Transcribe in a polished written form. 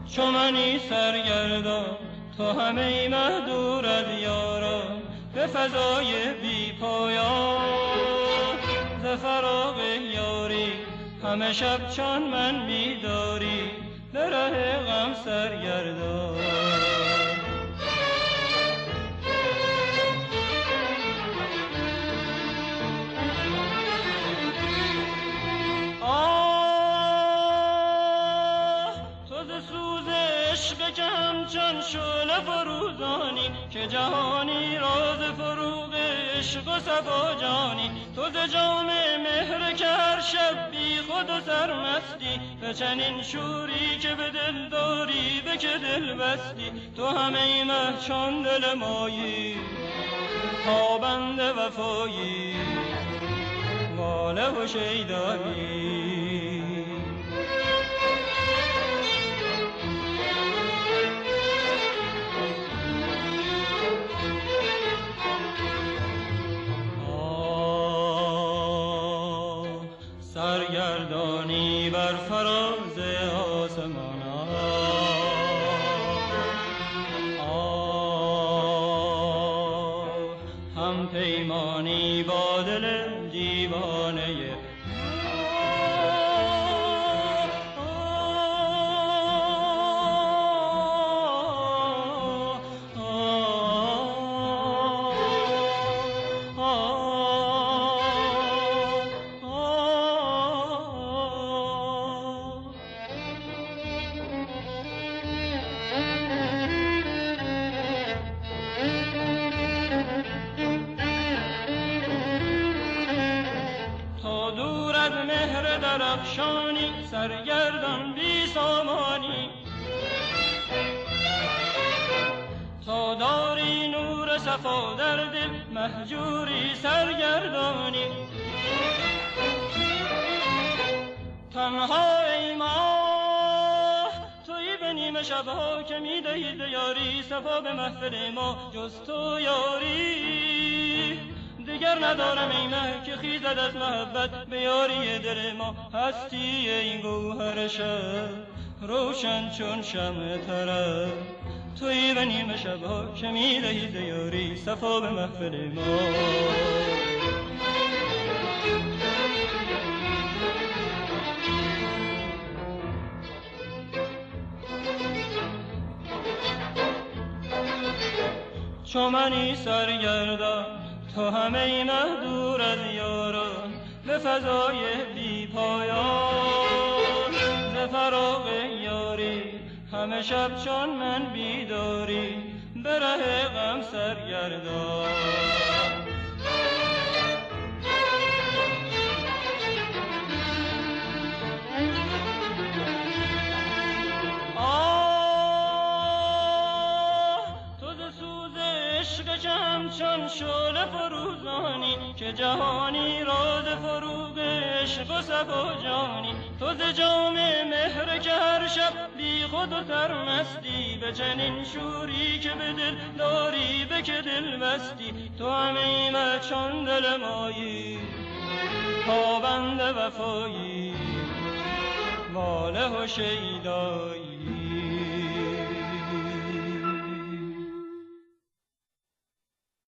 چو منی سرگردان تو همه مه دور از یاران به فضای بی پایان ز فراق یاری همه شب چون من بیداری به ره غم سرگردان. که همچون شعله فروزانی که جهانی راز فروغ عشق و صفا جانی تو ز جام مهر که هر شب بی خود و سرمستی به چنین شوری که به دل داری به که دل بستی تو همه مه چون دل مایی پابند وفایی واله و شیدایی. سرگردانی بر فراز آسمان هم پیمانی با دل دیوانه مهر درخشانی سرگردان بی سامانی تا داری نور صفا در دل مهجوری سرگردانی تنها ای ماه تویی به نیمه شبها که می دهی ز یاری صفا به محفل ما جز تو یاری دیگر ندارم ای مه که خیزد از محبت به یاری دل ما هستی این گوهر شب روشن چون شمع طرب تویی به نیمه شبها که می دهی ز یاری صفا به محفل ما. چو منی سرگردان تو همه مه دور از یاران به فضای بی پایان ز فراق یاری همه شب چون من بیداری به ره غم سرگردان. عشق همچون شعله فروزانی که جهانی راز فروغ عشق و صفا جانی تو ز جام مهر که هر شب بی خود و سرمستی به چنین شوری که به دل داری به که دل بستی تو همه مه چون دل مایی پابند وفایی واله و شیدایی.